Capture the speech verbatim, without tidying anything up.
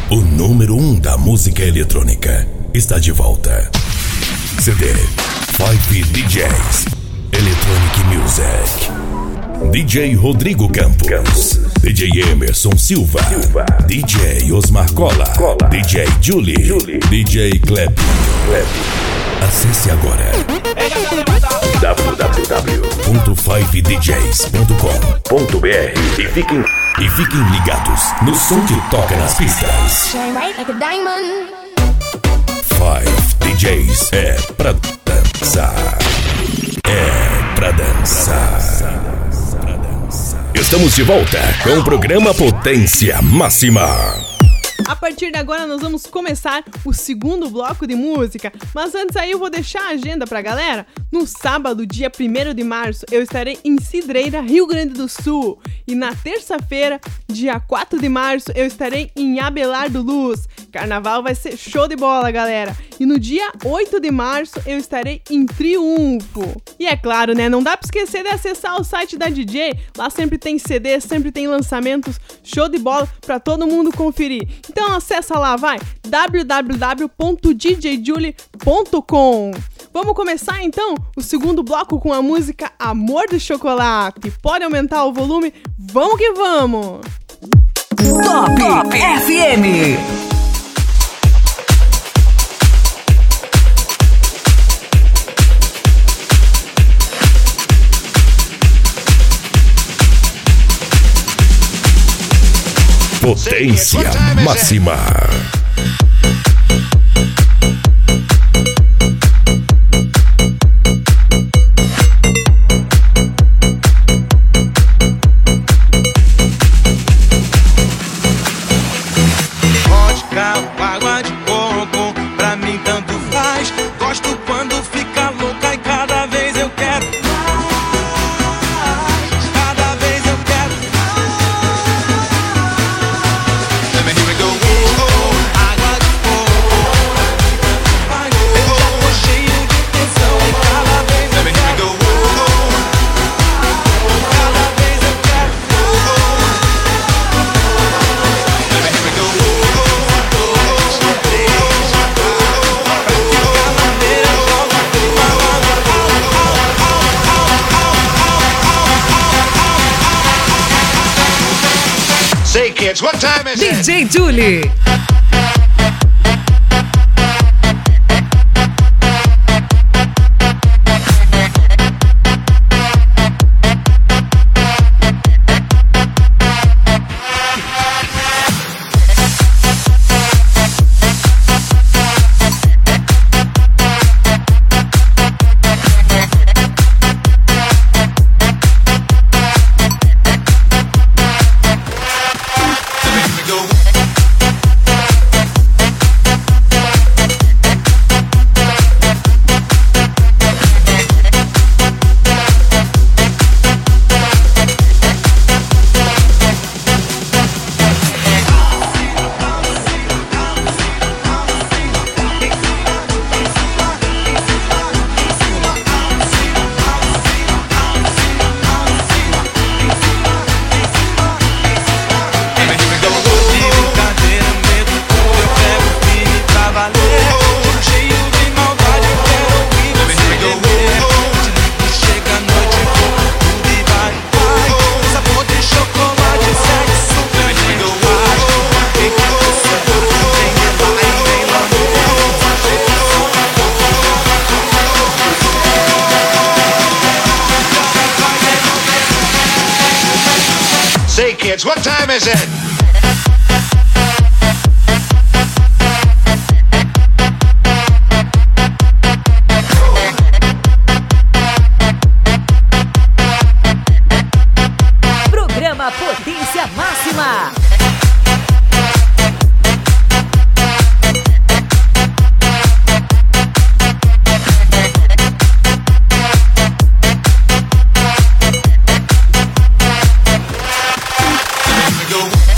O número um da música eletrônica está de volta. C D Five D Js Electronic Music. D J Rodrigo Campos, D J Emerson Silva, Silva. D J Osmar Cola, Cola. D J Julie, Julie. D J Kleb. Acesse agora w w w ponto five d js ponto com ponto b r e fiquem, e fiquem ligados no som que toca nas pistas. Five D Js é pra dançar. É pra dançar. Estamos de volta com o programa Potência Máxima. A partir de agora nós vamos começar o segundo bloco de música, mas antes aí eu vou deixar a agenda pra galera. No sábado, dia primeiro de março, eu estarei em Cidreira, Rio Grande do Sul. E na terça-feira, dia quatro de março, eu estarei em Abelardo Luz. Carnaval vai ser show de bola, galera. E no dia oito de março, eu estarei em Triunfo. E é claro, né, não dá pra esquecer de acessar o site da D J. Lá sempre tem C D, sempre tem lançamentos, show de bola pra todo mundo conferir. Então acessa lá, vai, w w w ponto d j julie ponto com. Vamos começar então o segundo bloco com a música Amor de Chocolate. Pode aumentar o volume? Vamos que vamos! Top, Top F M. Potência Máxima. Vodka, água de coco, pra mim tanto faz. Gosto quando fica louca e cada vez eu quero mais. Cada vez eu quero mais. Here we go. Oh, oh. Água de coco, vai. Eu já tô cheio de tensão e cada vez eu quero. Oh, oh. Cada vez eu quero. Oh, oh. Here we go. Say kids, what time is it? D J Julie. Say kids, what time is it? Programa Potência Máxima. Go.